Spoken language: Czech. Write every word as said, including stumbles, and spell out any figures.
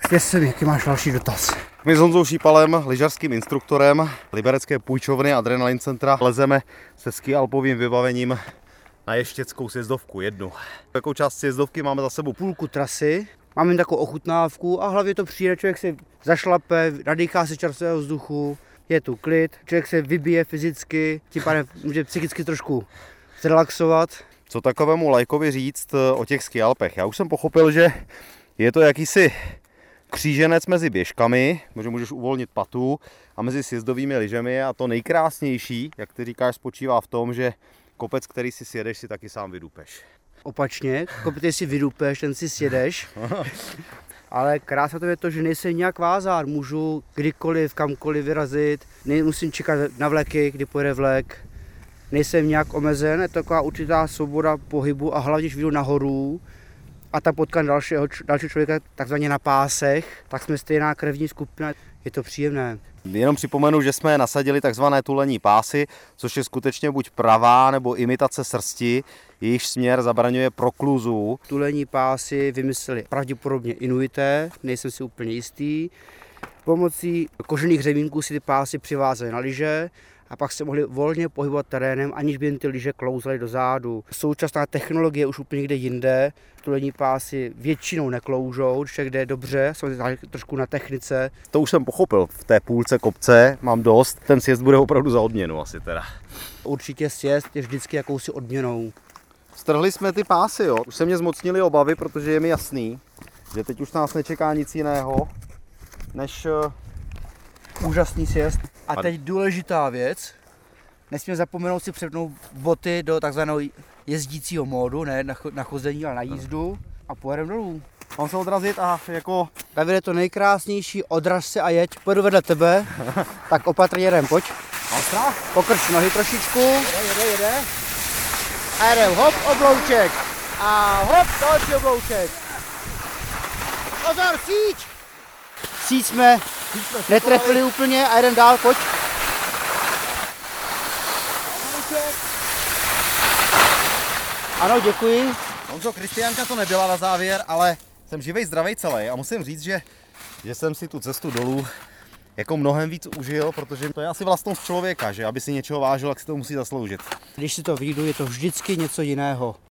Věř mi, jaký máš další dotaz. My s Honzou Šípalem, lyžařským instruktorem liberecké půjčovny Adrenalin Centra, lezeme se ski alpovým vybavením na ještěckou sjezdovku jednu. Jakou část sjezdovky máme za sebou? Půlku trasy, máme takovou ochutnávku a hlavně to přijde, člověk si zašlape, nadýchá se čerstvého vzduchu, je tu klid, člověk se vybije fyzicky, tím pádem může psychicky trošku zrelaxovat. Co takovému lajkovi říct o těch ski alpech? Já už jsem pochopil, že je to jakýsi kříženec mezi běžkami, že můžeš uvolnit patu, a mezi sjezdovými lyžemi, a to nejkrásnější, jak ty říkáš, spočívá v tom, že kopec, který si sjedeš, si taky sám vydupeš. Opačně, kopec si vydupeš, ten si sjedeš, ale krása to je to, že nejsem nějak vázán, můžu kdykoliv, kamkoliv vyrazit, nemusím čekat na vleky, kdy pojede vlek, nejsem nějak omezen, je to taková určitá svoboda pohybu a hlavně, když vyjdu nahoru a tam potkám dalšího, dalšího člověka takzvaně na pásech, tak jsme stejná krevní skupina, je to příjemné. Jenom připomenu, že jsme nasadili takzvané tulení pásy, což je skutečně buď pravá nebo imitace srsti, jejíž směr zabraňuje prokluzu. Tulení pásy vymysleli pravděpodobně Inuité, nejsem si úplně jistý. Pomocí kožených řemínků si ty pásy přivázeli na lyže a pak se mohli volně pohybovat terénem, aniž by jen ty lyže klouzaly do zádu. Současná technologie je už úplně někde jinde. Tulení pásy většinou nekloužou, když jde dobře, jsou trošku na technice. To už jsem pochopil, v té půlce kopce mám dost, ten sjezd bude opravdu za odměnu asi teda. Určitě sjezd je vždycky jakousi odměnou. Strhli jsme ty pásy, jo. Už se mě zmocnily obavy, protože je mi jasný, že teď už nás nečeká nic jiného, než úžasný sjezd. A teď důležitá věc, nesmíme zapomenout si přepnout boty do takzvaného jezdícího módu, ne na chození, ale na jízdu, a pojedeme dolů. Mám se odrazit a jako... David, je to nejkrásnější, odraž se a jeď, pojedu vedle tebe, tak opatrně jedem, pojď. Mám strach? Pokrč nohy trošičku. Jede, jede, jede. A jedem, hop, oblouček. A hop, další oblouček. Pozor, síť! Síť jsme netrefili úplně a jedem dál, pojď. Ano, děkuji. Honzo, Kristiánka to nebyla na závěr, ale jsem živej, zdravej, celý a musím říct, že, že jsem si tu cestu dolů jako mnohem víc užil, protože to je asi vlastnost člověka, že aby si něčeho vážil, tak si to musí zasloužit. Když si to vyjdu, je to vždycky něco jiného.